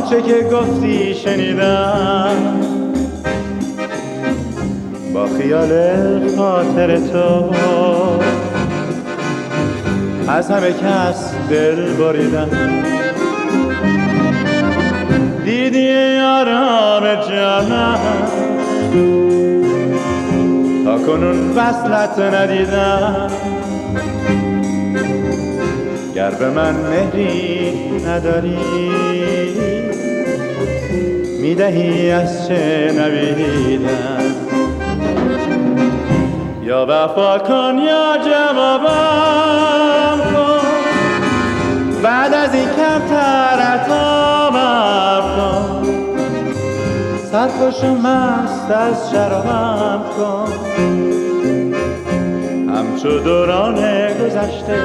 آنچه که گفتی شنیدم، با خیال خاطر تو از همه کس دل بریدم. دیدی آرام جانم، تا کنون وصلت ندیدم. گر به من مهری نداری، میدهی از چه نویدم. یا وفا کن یا جوابم کن، بعد از این کمتر عطابم کن. سرخوش و مست از شرابم کن، همچو دوران گذشته.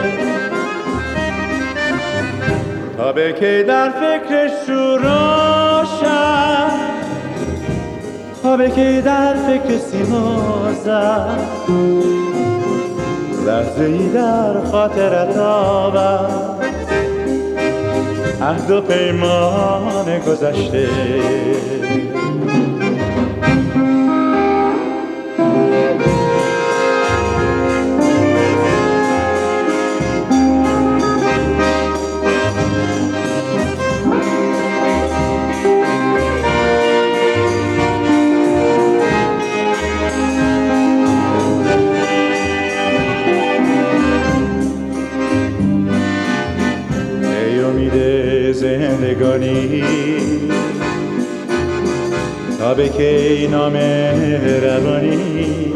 تا به کی در فکر شوراشم، تا به کی در فکر سیمازم. لحظه ای در خاطرت آورم، عهد و پیمان گذشته. زندگانی تا به کی نام روانی،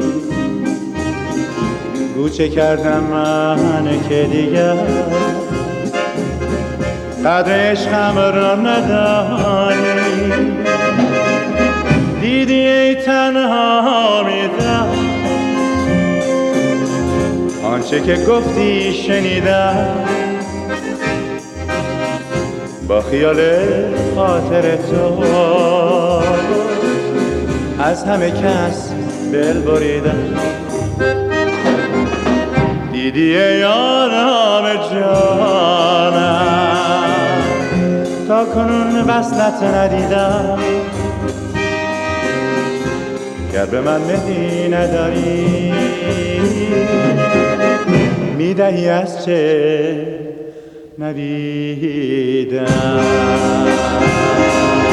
گوچه کردم من که دیگر قدر عشقم را ندانی. دیدی ای تنها میدم، آنچه که گفتی شنیدم. با خیال خاطر تو از همه کس دل بریدم. دیدی ای آرام جانم، تا کنون وصلت ندیدم. گر به من مهری نداری، میدهی از چه نویدم.